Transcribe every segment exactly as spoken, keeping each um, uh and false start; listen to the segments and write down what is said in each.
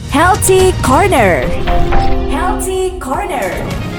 Healthy Corner. Healthy Corner.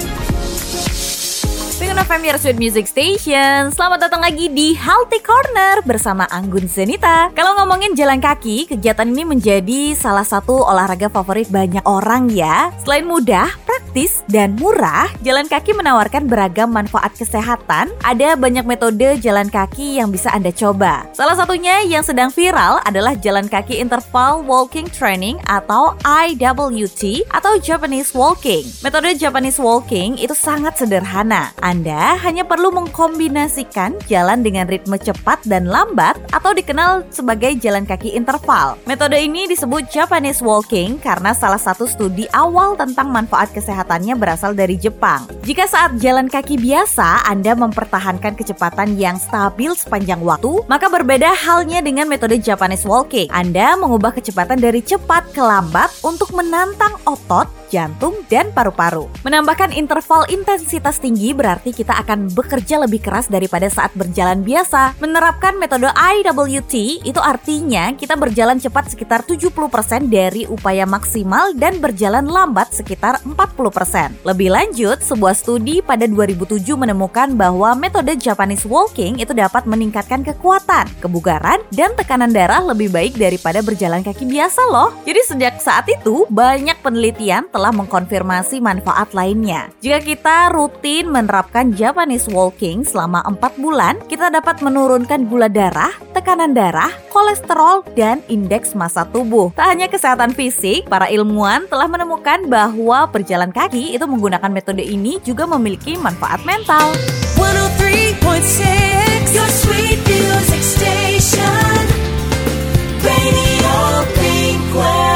Pengen F M your Sweet Music Station. Selamat datang lagi di Healthy Corner bersama Anggun Zenita. Kalau ngomongin jalan kaki, kegiatan ini menjadi salah satu olahraga favorit banyak orang ya. Selain mudah, praktis, dan murah, jalan kaki menawarkan beragam manfaat kesehatan. Ada banyak metode jalan kaki yang bisa Anda coba. Salah satunya yang sedang viral adalah jalan kaki interval walking training atau I W T atau Japanese walking. Metode Japanese walking itu sangat sederhana. Anda hanya perlu mengkombinasikan jalan dengan ritme cepat dan lambat atau dikenal sebagai jalan kaki interval. Metode ini disebut Japanese walking karena salah satu studi awal tentang manfaat kesehatannya berasal dari Jepang. Jika saat jalan kaki biasa Anda mempertahankan kecepatan yang stabil sepanjang waktu, maka berbeda halnya dengan metode Japanese walking. Anda mengubah kecepatan dari cepat ke lambat untuk menantang otot, jantung, dan paru-paru. Menambahkan interval intensitas tinggi berarti kita akan bekerja lebih keras daripada saat berjalan biasa. Menerapkan metode I W T itu artinya kita berjalan cepat sekitar tujuh puluh persen dari upaya maksimal dan berjalan lambat sekitar empat puluh persen. Lebih lanjut, sebuah studi pada dua ribu tujuh menemukan bahwa metode Japanese walking itu dapat meningkatkan kekuatan, kebugaran, dan tekanan darah lebih baik daripada berjalan kaki biasa loh. Jadi sejak saat itu, banyak penelitian telah telah mengkonfirmasi manfaat lainnya. Jika kita rutin menerapkan Japanese walking selama empat bulan, kita dapat menurunkan gula darah, tekanan darah, kolesterol, dan indeks massa tubuh. Tak hanya kesehatan fisik, para ilmuwan telah menemukan bahwa berjalan kaki itu menggunakan metode ini juga memiliki manfaat mental. seratus tiga koma enam Your Sweet Music Station Radio Pink Wave.